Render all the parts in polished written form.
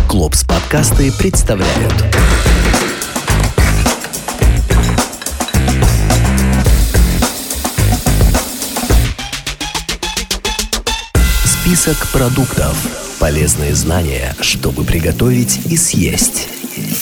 Клопс подкасты представляют. Список продуктов. Полезные знания, чтобы приготовить и съесть.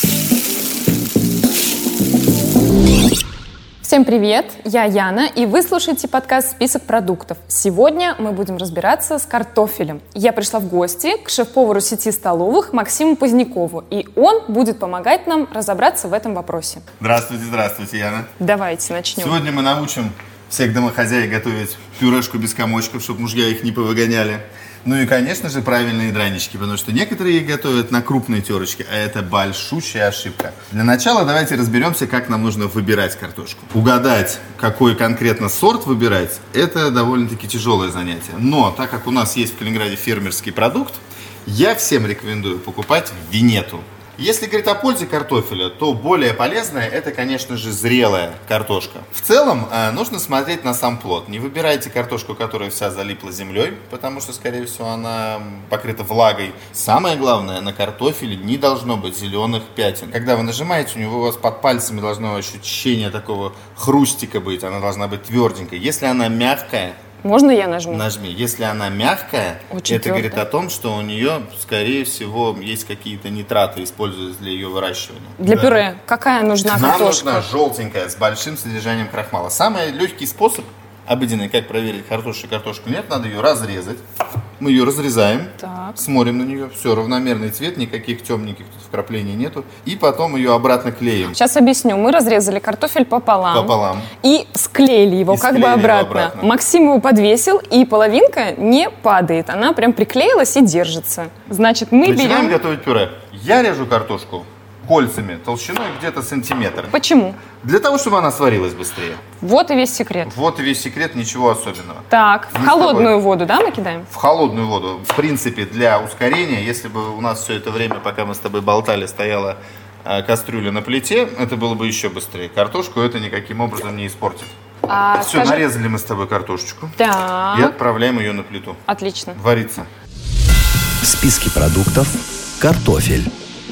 Всем привет, я Яна, и вы слушаете подкаст «Список продуктов». Сегодня мы будем разбираться с картофелем. Я пришла в гости к шеф-повару сети столовых Максиму Позднякову, и он будет помогать нам разобраться в этом вопросе. Здравствуйте, Яна. Давайте начнем. Сегодня мы научим всех домохозяек готовить пюрешку без комочков, чтобы мужья их не повыгоняли. Ну и, конечно же, правильные дранички, потому что некоторые их готовят на крупной терочке, а это большущая ошибка. Для начала давайте разберемся, как нам нужно выбирать картошку. Угадать, какой конкретно сорт выбирать, это довольно-таки тяжелое занятие. Но, так как у нас есть в Калининграде фермерский продукт, я всем рекомендую покупать винету. Если говорить о пользе картофеля, то более полезная это, конечно же, зрелая картошка. В целом, нужно смотреть на сам плод. Не выбирайте картошку, которая вся залипла землей, потому что, скорее всего, она покрыта влагой. Самое главное, на картофеле не должно быть зеленых пятен. Когда вы нажимаете, у вас под пальцами должно ощущение такого хрустика быть, она должна быть тверденькой. Если она мягкая, можно я нажму? Нажми. Если она мягкая, очень это твердая. говорит о том, что у нее, скорее всего, есть какие-то нитраты, используются для ее выращивания. Для пюре какая нужна Нам картошка? нужна желтенькая, с большим содержанием крахмала. Самый легкий способ, обыденный, как проверить, картошку нет, надо ее разрезать. Мы ее разрезаем, Так. смотрим на нее, все, равномерный цвет, никаких темненьких тут вкраплений нету. И потом ее обратно клеим. Сейчас объясню. Мы разрезали картофель пополам. И склеили его И как склеили бы его обратно. обратно. Максим его подвесил, и половинка не падает. Она прям приклеилась и держится. Значит, мы Начинаем берем... готовить пюре. Я режу картошку кольцами, толщиной где-то сантиметр. Почему? Для того, чтобы она сварилась быстрее. Вот и весь секрет. Вот и весь секрет, ничего особенного. Так, в Мы с холодную воду, да, мы кидаем? В холодную воду. В принципе, для ускорения, если бы у нас все это время, пока мы с тобой болтали, стояла кастрюля на плите, это было бы еще быстрее. Картошку это никаким образом не испортит. Все, нарезали мы с тобой картошечку. Так. И отправляем ее на плиту. Отлично. Вариться. В списке продуктов картофель.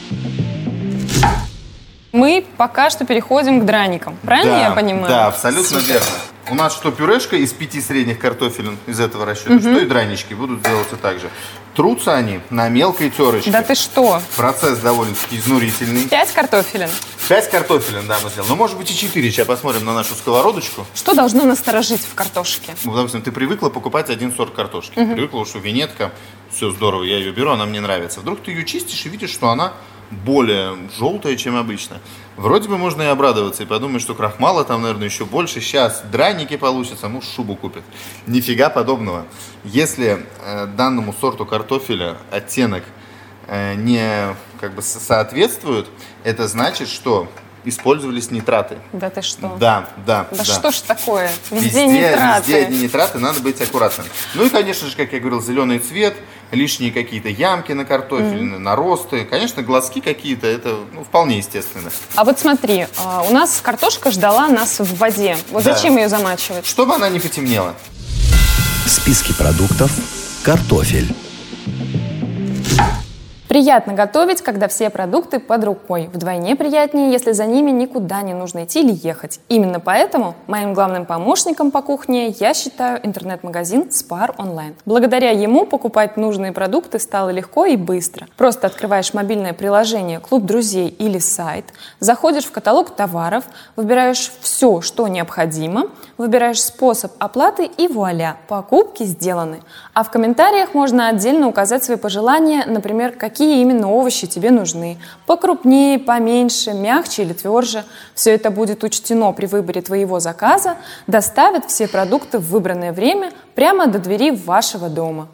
Мы пока что переходим к драникам. Правильно я понимаю? Да, абсолютно верно. У нас что пюрешка из 5 средних картофелин из этого расчета, что и дранички будут делаться так же. Трутся они на мелкой терочке. Да ты что? Процесс довольно-таки изнурительный. 5 картофелин. 5 картофелин, да, мы сделали. Ну, может быть, и 4. Сейчас посмотрим на нашу сковородочку. Что должно насторожить в картошке? Ну, допустим, ты привыкла покупать один сорт картошки. Привыкла, что винетка, все здорово, я ее беру, она мне нравится. Вдруг ты ее чистишь и видишь, что она более желтая, чем обычно. Вроде бы можно и обрадоваться, и подумать, что крахмала там, наверное, еще больше. Сейчас драники получатся, муж шубу купит. Нифига подобного. Если данному сорту картофеля оттенок не соответствует, это значит, что использовались нитраты. Да ты что? Да. Да что ж такое? Везде нитраты. Везде одни нитраты, надо быть аккуратным. Ну и, конечно же, как я говорил, зеленый цвет, лишние какие-то ямки на картофеле, наросты. Конечно, глазки какие-то, это вполне естественно. А вот смотри, у нас картошка ждала нас в воде. Вот Да. зачем ее замачивать? Чтобы она не потемнела. В списке продуктов картофель. Приятно готовить, когда все продукты под рукой. Вдвойне приятнее, если за ними никуда не нужно идти или ехать. Именно поэтому моим главным помощником по кухне я считаю интернет-магазин Spar Online. Благодаря ему покупать нужные продукты стало легко и быстро. Просто открываешь мобильное приложение «Клуб друзей» или сайт, заходишь в каталог товаров, выбираешь все, что необходимо, выбираешь способ оплаты и вуаля, покупки сделаны. А в комментариях можно отдельно указать свои пожелания, например, какие именно овощи тебе нужны. Покрупнее, поменьше, мягче или тверже. Все это будет учтено при выборе твоего заказа, доставят все продукты в выбранное время прямо до двери вашего дома.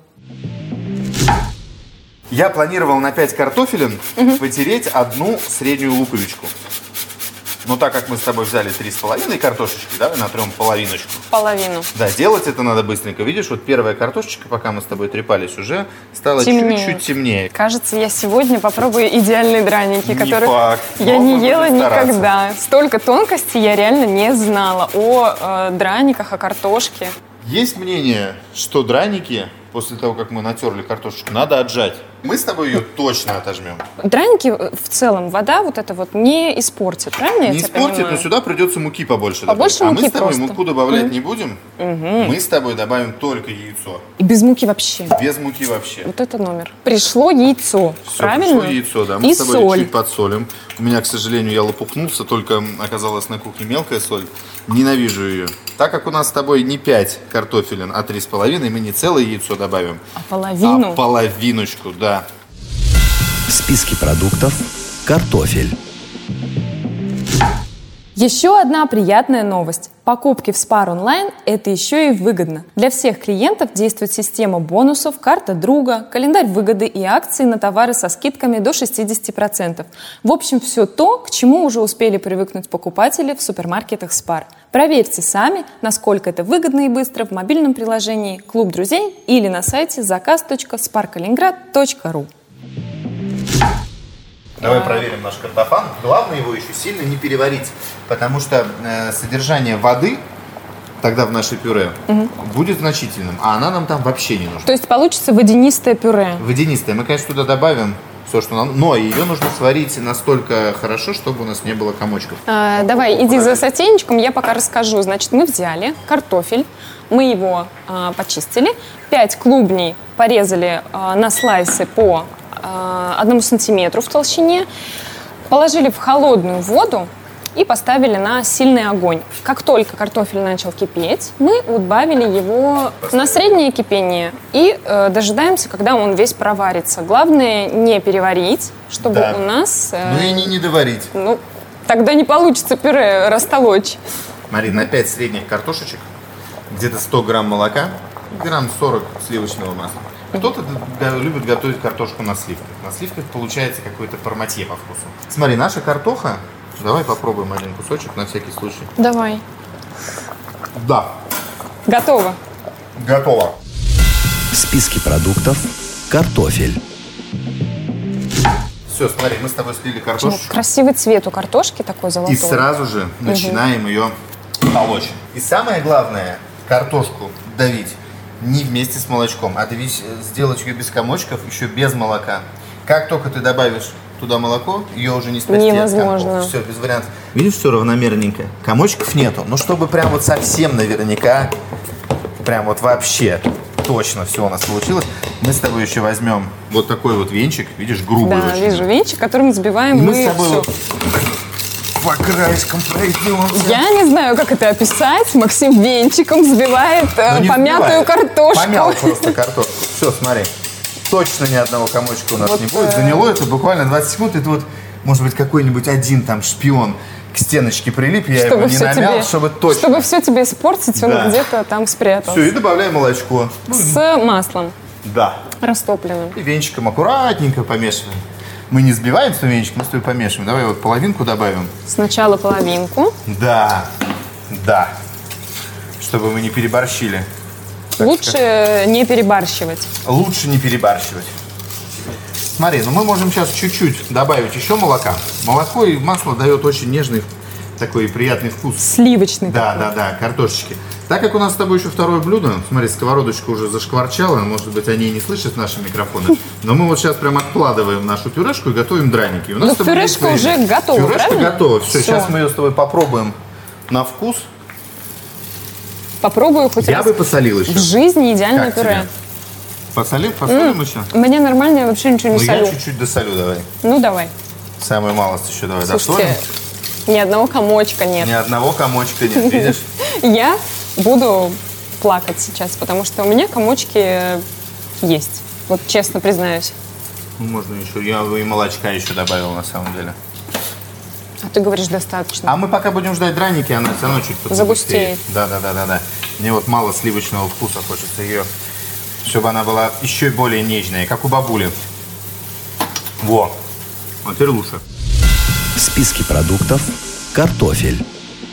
Я планировал на 5 картофелин потереть одну среднюю луковичку. Но так как мы с тобой взяли 3,5 картошечки, давай натрем половиночку. Половину. Да, делать это надо быстренько. Видишь, вот первая картошечка, пока мы с тобой трепались, уже стала Темнее. чуть-чуть темнее. Кажется, я сегодня попробую идеальные драники, Не которые факт. я Но не мы ела будем стараться. никогда. Столько тонкостей я реально не знала о драниках, о картошке. Есть мнение, что драники, после того, как мы натерли картошечку, надо отжать. Мы с тобой ее точно отожмем. Драники в целом вода вот это вот не испортит, правильно я Не тебя испортит, понимаю? но сюда придется муки побольше Побольше добавить. муки А мы с тобой просто. муку добавлять не будем. Мы с тобой добавим только яйцо. И без муки вообще. Без муки вообще. Вот это номер. Пришло яйцо, Всё, правильно? пришло яйцо, да. Мы И с тобой соль. чуть подсолим. У меня, к сожалению, я лопухнулся, только оказалась на кухне мелкая соль. Ненавижу ее. Так как у нас с тобой не 5 картофелин, а 3,5, мы не целое яйцо добавим, А половину? а половиночку, да. В списке продуктов картофель. Еще одна приятная новость. Покупки в Spar онлайн – это еще и выгодно. Для всех клиентов действует система бонусов, карта друга, календарь выгоды и акции на товары со скидками до 60%. В общем, все то, к чему уже успели привыкнуть покупатели в супермаркетах Spar. Проверьте сами, насколько это выгодно и быстро в мобильном приложении «Клуб друзей» или на сайте заказ.sparkaliningrad.ru. Давай проверим наш картофан. Главное его еще сильно не переварить, потому что содержание воды тогда в нашей пюре будет значительным, а она нам там вообще не нужна. То есть получится водянистое пюре. Водянистое. Мы, конечно, туда добавим все, что нам... Но ее нужно сварить настолько хорошо, чтобы у нас не было комочков. Давай, иди за сотейничком, я пока расскажу. Значит, мы взяли картофель, мы его почистили, 5 клубней порезали на слайсы по 1 сантиметру в толщине, положили в холодную воду и поставили на сильный огонь. Как только картофель начал кипеть, мы убавили его на среднее кипение и дожидаемся, когда он весь проварится. Главное не переварить, чтобы Да. у нас... Ну и не доварить. Ну, тогда не получится пюре растолочь. Смотри, на 5 средних картошечек, где-то 100 грамм молока, грамм 40 сливочного масла. Кто-то любит готовить картошку на сливках. На сливках получается какое-то форматье по вкусу. Смотри, наша картоха, давай попробуем один кусочек на всякий случай. Давай. Да, Готово. готово. В списке продуктов картофель. Все, смотри, мы с тобой слили картошечку. Красивый цвет у картошки такой золотой. И сразу же начинаем ее толочь. И самое главное, картошку давить не вместе с молочком, а давить, сделать ее без комочков, еще без молока. Как только ты добавишь туда молоко, ее уже не спасти от Невозможно. комков. Все, без вариантов. Видишь, все равномерненько. Комочков нету. Но чтобы прям вот совсем наверняка, прям вот вообще точно все у нас получилось, мы с тобой еще возьмем вот такой вот венчик, видишь, грубый Да, очень. вижу венчик, которым взбиваем И мы мы с тобой всё. вот по краешкам пройдемся. Я не знаю, как это описать. Максим венчиком взбивает Ну, не помятую взбивает. картошку. Помял просто картошку. Все, смотри. Точно ни одного комочка у нас Вот, не будет. Заняло это буквально 20 секунд. Это вот, может быть, какой-нибудь один там шпион к стеночке прилип. Я его не намял, чтобы точно. Чтобы все тебе испортить, он Да. где-то там спрятался. Все, и добавляем молочко. С маслом Да. растопленным. И венчиком аккуратненько помешиваем. Мы не сбиваем с венчиком, мы с тобой помешиваем. Давай вот половинку добавим. Сначала половинку. Да. Да. Чтобы мы не переборщили. Так, Лучше не перебарщивать. Лучше не перебарщивать. Смотри, ну мы можем сейчас чуть-чуть добавить еще молока. Молоко и масло дает очень нежный такой приятный вкус. Сливочный. Да, картошечки. Так как у нас с тобой еще второе блюдо, смотри, сковородочка уже зашкварчала, может быть, они и не слышат наши микрофоны, но мы вот сейчас прям откладываем нашу пюрешку и готовим драники. У нас Ну, с тобой пюрешка есть время. уже готова, Пюрешка правильно? готова. Все, Всё. сейчас мы ее с тобой попробуем на вкус. Попробую хоть Я раз бы посолил еще. в жизни идеальное Как пюре. тебе? Посолим еще? Мне нормально, я вообще ничего не Ну, я солю. чуть-чуть досолю, давай. Ну, давай. Самую малость еще давай Слушайте, досолим. ни одного комочка нет. Ни одного комочка нет, видишь? Я буду плакать сейчас, потому что у меня комочки есть. Вот честно признаюсь. Ну, можно еще. Я и молочка еще добавил на самом деле. А ты говоришь достаточно. А мы пока будем ждать драники, она все равно чуть Загустеет. Да. Мне вот мало сливочного вкуса, хочется ее, чтобы она была еще более нежная, как у бабули. Во. Вот теперь лучше. В списке продуктов картофель.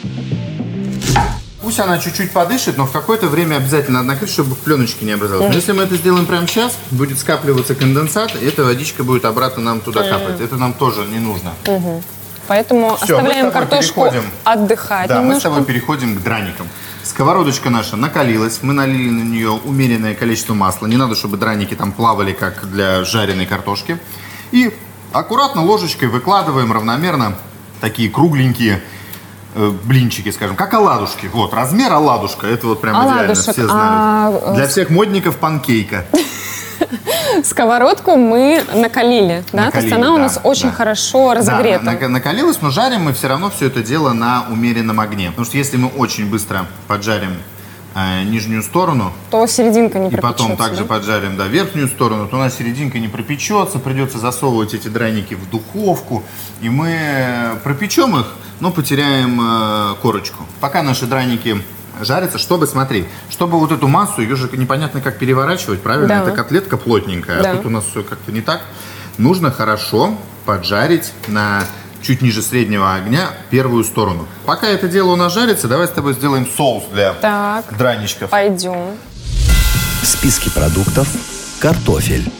Пусть она чуть-чуть подышит, но в какое-то время обязательно надо накрыть, чтобы пленочки не образовалось. Но если мы это сделаем прямо сейчас, будет скапливаться конденсат, и эта водичка будет обратно нам туда капать. Это нам тоже не нужно. Поэтому Всё, оставляем картошку отдыхать Да, немножко. мы с тобой переходим к драникам. Сковородочка наша накалилась, мы налили на нее умеренное количество масла. Не надо, чтобы драники там плавали, как для жареной картошки. И аккуратно ложечкой выкладываем равномерно такие кругленькие блинчики, скажем, как оладушки. Вот, размер оладушка, это вот прям идеально, все знают. Для всех модников панкейка. Сковородку мы накалили, да? То есть она у нас очень хорошо разогрета. Да, накалилась, но жарим мы все равно все это дело на умеренном огне. Потому что если мы очень быстро поджарим нижнюю сторону, то серединка не пропечется. И потом также поджарим, да, верхнюю сторону, то у нас серединка не пропечется, придется засовывать эти драники в духовку, и мы пропечем их, но потеряем корочку. Пока наши драники жарятся, чтобы вот эту массу, ее же непонятно как переворачивать, правильно? Да. Это котлетка плотненькая, да. А тут у нас все как-то не так. Нужно хорошо поджарить на чуть ниже среднего огня первую сторону. Пока это дело у нас жарится, давай с тобой сделаем соус для драничков. Пойдем. Списки продуктов. Картофель.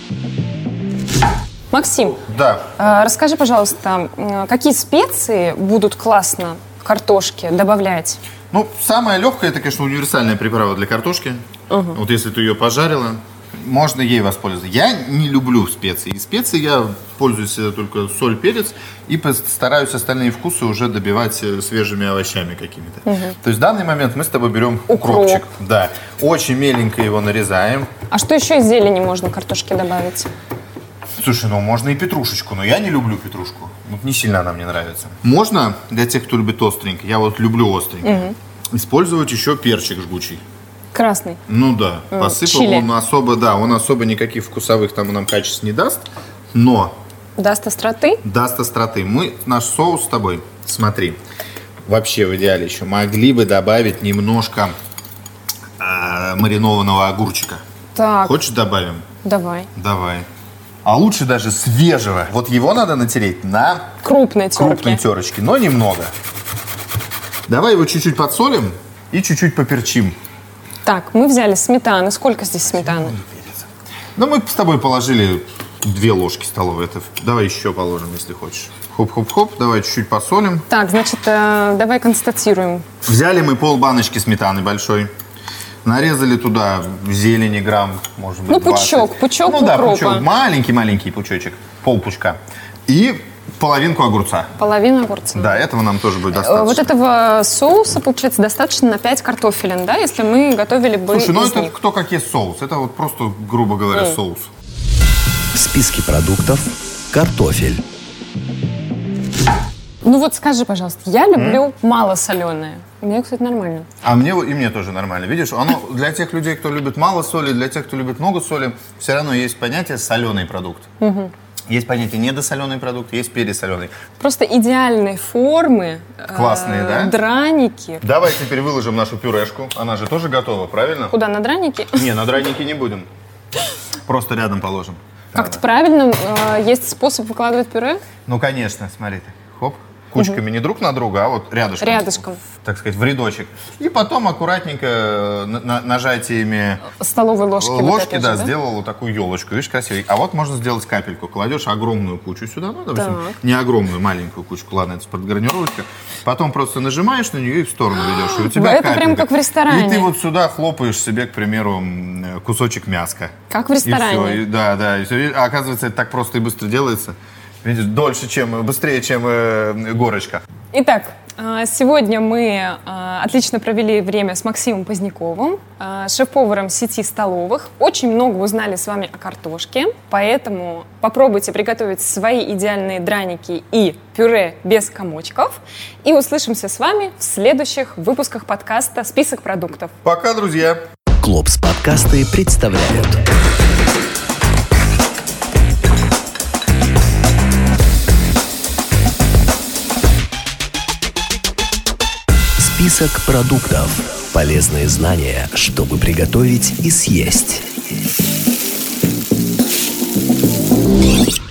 Максим, Да. Расскажи, пожалуйста, какие специи будут классно в картошке добавлять? Ну, самое легкое, это, конечно, универсальная приправа для картошки. Вот если ты ее пожарила, можно ей воспользоваться. Я не люблю специи. И специи я пользуюсь только соль, перец и стараюсь остальные вкусы уже добивать свежими овощами какими-то. То есть в данный момент мы с тобой берем укропчик. Да. Очень меленько его нарезаем. А что еще из зелени можно картошке добавить? Слушай, ну можно и петрушечку, но я не люблю петрушку. Вот не сильно она мне нравится. Можно, для тех, кто любит остренький, я вот люблю остренький, использовать еще перчик жгучий. Красный? Ну да, посыпал. Чили. Он особо никаких вкусовых там нам качеств не даст, но... Даст остроты? Даст остроты. Наш соус с тобой, смотри, вообще в идеале еще могли бы добавить немножко маринованного огурчика. Так. Хочешь добавим? Давай. Давай. А лучше даже свежего. Вот его надо натереть на крупной терочке, но немного. Давай его чуть-чуть подсолим и чуть-чуть поперчим. Так, мы взяли сметаны. Сколько здесь сметаны? Ну, мы с тобой положили 2 ложки столовые. Давай еще положим, если хочешь. Хоп-хоп-хоп, давай чуть-чуть посолим. Так, значит, давай констатируем. Взяли мы полбаночки сметаны большой. Нарезали туда зелени грамм, может быть, 20. пучок Ну да, укропа. пучок, маленький пучочек, полпучка. И половинку огурца. Половина огурца. Да, этого нам тоже будет достаточно. Вот этого соуса, получается, достаточно на 5 картофелин, да, если мы готовили бы Слушай, ну из это них. кто как есть соус. Это вот просто, грубо говоря, соус. Списки продуктов. Картофель. Ну вот скажи, пожалуйста, я люблю малосоленое. Мне, кстати, нормально. А мне тоже нормально. Видишь, оно для тех людей, кто любит мало соли, для тех, кто любит много соли, все равно есть понятие соленый продукт. Есть понятие недосоленый продукт, есть пересоленый. Просто идеальной формы. Классные, да? Драники. Давай теперь выложим нашу пюрешку. Она же тоже готова, правильно? Куда, на драники? Не, на драники не будем. Просто рядом положим. Как-то правильно. Есть способ выкладывать пюре? Ну, конечно, смотри. Хоп. Кучками не друг на друга, а вот рядышком. Рядышком. Так сказать, в рядочек. И потом аккуратненько нажатиями столовой ложки. Ложки, да, сделал вот такую елочку. Видишь, красивый. А вот можно сделать капельку. Кладешь огромную кучу сюда. Ну, допустим, не огромную, маленькую кучку. Ладно, это подгранировочка. Потом просто нажимаешь на нее и в сторону ведешь. И у тебя это капелька. прям как в ресторане. И ты вот сюда хлопаешь себе, к примеру, кусочек мяска. Как в ресторане. И все. Да. И все. А оказывается, это так просто и быстро делается. Видишь, быстрее, чем горочка. Итак, сегодня мы отлично провели время с Максимом Поздняковым, шеф-поваром сети столовых. Очень много узнали с вами о картошке, поэтому попробуйте приготовить свои идеальные драники и пюре без комочков. И услышимся с вами в следующих выпусках подкаста «Список продуктов». Пока, друзья! Клопс подкасты представляют. Список продуктов. Полезные знания, чтобы приготовить и съесть.